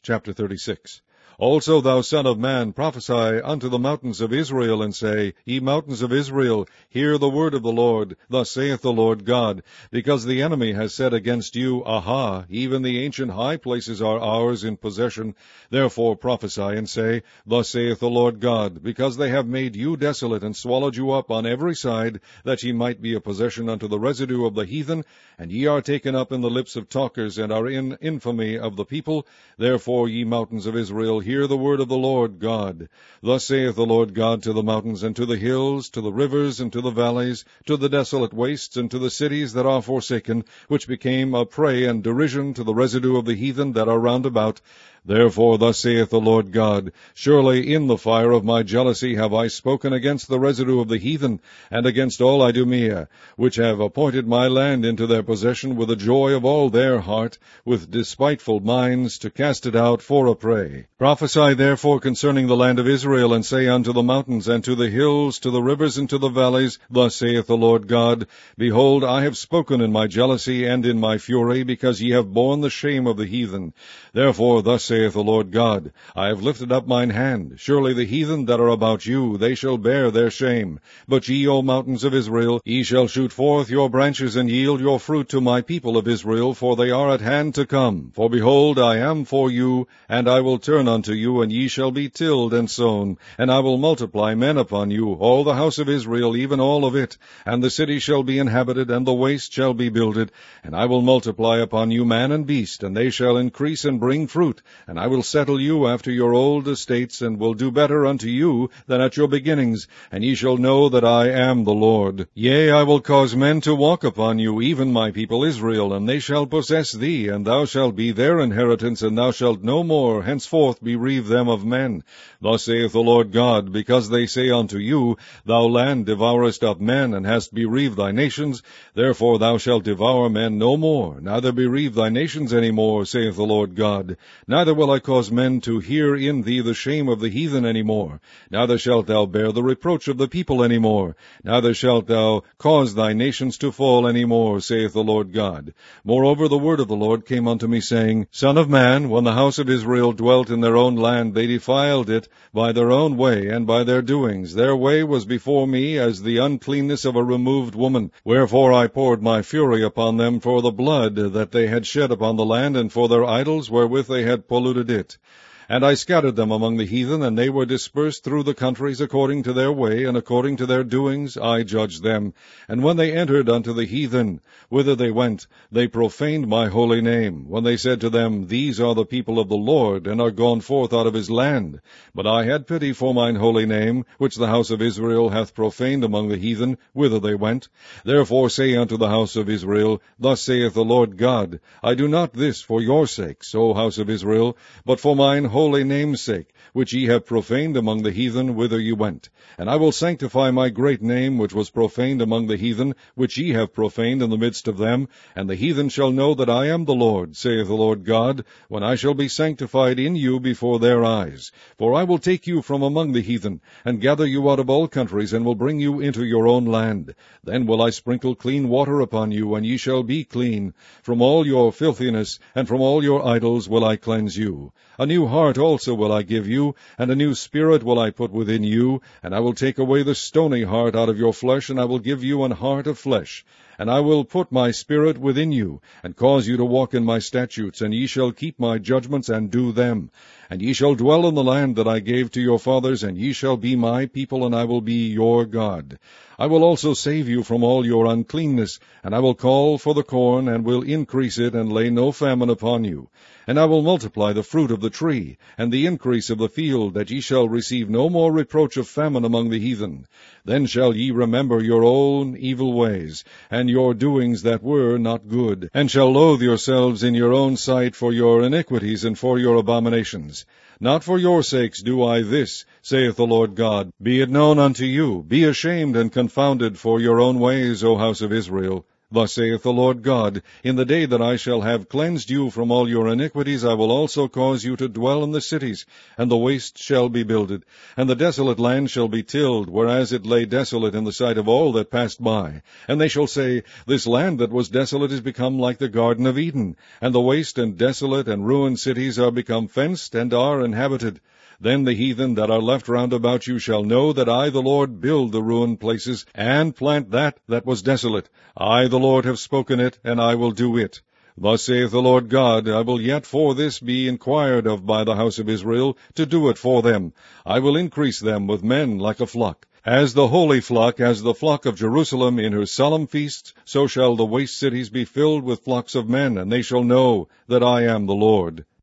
Chapter 36. Also, thou son of man, prophesy unto the mountains of Israel, and say, Ye mountains of Israel, hear the word of the Lord. Thus saith the Lord God, because the enemy has said against you, Aha, even the ancient high places are ours in possession. Therefore prophesy, and say, Thus saith the Lord God, because they have made you desolate, and swallowed you up on every side, that ye might be a possession unto the residue of the heathen, and ye are taken up in the lips of talkers, and are in infamy of the people. Therefore, ye mountains of Israel, hear the word of the Lord God. Thus saith the Lord God to the mountains, and to the hills, to the rivers, and to the valleys, to the desolate wastes, and to the cities that are forsaken, which became a prey and derision to the residue of the heathen that are round about. Therefore thus saith the Lord God, Surely in the fire of my jealousy have I spoken against the residue of the heathen, and against all Idumea, which have appointed my land into their possession with the joy of all their heart, with despiteful minds, to cast it out for a prey. Prophesy therefore concerning the land of Israel, and say unto the mountains, and to the hills, to the rivers, and to the valleys, Thus saith the Lord God, Behold, I have spoken in my jealousy and in my fury, because ye have borne the shame of the heathen. Therefore thus saith the Lord God, I have lifted up mine hand. Surely the heathen that are about you, they shall bear their shame. But ye, O mountains of Israel, ye shall shoot forth your branches, and yield your fruit to my people of Israel, for they are at hand to come. For behold, I am for you, and I will turn unto you, and ye shall be tilled and sown, and I will multiply men upon you, all the house of Israel, even all of it. And the city shall be inhabited, and the waste shall be builded, and I will multiply upon you man and beast, and they shall increase and bring fruit, and I will settle you after your old estates, and will do better unto you than at your beginnings, and ye shall know that I am the Lord. Yea, I will cause men to walk upon you, even my people Israel, and they shall possess thee, and thou shalt be their inheritance, and thou shalt no more henceforth bereave them of men. Thus saith the Lord God, because they say unto you, Thou land devourest up men, and hast bereaved thy nations, therefore thou shalt devour men no more, neither bereave thy nations any more, saith the Lord God. Neither will I cause men to hear in thee the shame of the heathen any more, neither shalt thou bear the reproach of the people any more, neither shalt thou cause thy nations to fall any more, saith the Lord God. Moreover, the word of the Lord came unto me, saying, Son of man, when the house of Israel dwelt in their own land, they defiled it by their own way and by their doings. Their way was before me as the uncleanness of a removed woman. Wherefore I poured my fury upon them for the blood that they had shed upon the land, and for their idols wherewith they had polluted it. And I scattered them among the heathen, and they were dispersed through the countries according to their way, and according to their doings I judged them. And when they entered unto the heathen, whither they went, they profaned my holy name, when they said to them, These are the people of the Lord, and are gone forth out of his land. But I had pity for mine holy name, which the house of Israel hath profaned among the heathen, whither they went. Therefore say unto the house of Israel, Thus saith the Lord God, I do not this for your sakes, O house of Israel, but for mine holy name's sake, which ye have profaned among the heathen whither ye went. And I will sanctify my great name, which was profaned among the heathen, which ye have profaned in the midst of them. And the heathen shall know that I am the Lord, saith the Lord God, when I shall be sanctified in you before their eyes. For I will take you from among the heathen, and gather you out of all countries, and will bring you into your own land. Then will I sprinkle clean water upon you, and ye shall be clean. From all your filthiness, and from all your idols will I cleanse you. A new heart also will I give you, and a new spirit will I put within you, and I will take away the stony heart out of your flesh, and I will give you an heart of flesh. And I will put my spirit within you, and cause you to walk in my statutes, and ye shall keep my judgments, and do them. And ye shall dwell in the land that I gave to your fathers, and ye shall be my people, and I will be your God. I will also save you from all your uncleanness, and I will call for the corn, and will increase it, and lay no famine upon you. And I will multiply the fruit of the tree, and the increase of the field, that ye shall receive no more reproach of famine among the heathen. Then shall ye remember your own evil ways, and your doings that were not good, and shall loathe yourselves in your own sight for your iniquities and for your abominations. Not for your sakes do I this, saith the Lord God. Be it known unto you, be ashamed and confounded for your own ways, O house of Israel. Thus saith the Lord God, In the day that I shall have cleansed you from all your iniquities, I will also cause you to dwell in the cities, and the waste shall be builded, and the desolate land shall be tilled, whereas it lay desolate in the sight of all that passed by. And they shall say, This land that was desolate is become like the Garden of Eden, and the waste and desolate and ruined cities are become fenced and are inhabited. Then the heathen that are left round about you shall know that I, the Lord, build the ruined places, and plant that was desolate. I, the Lord, have spoken it, and I will do it. Thus saith the Lord God, I will yet for this be inquired of by the house of Israel, to do it for them. I will increase them with men like a flock. As the holy flock, as the flock of Jerusalem in her solemn feasts, so shall the waste cities be filled with flocks of men, and they shall know that I am the Lord.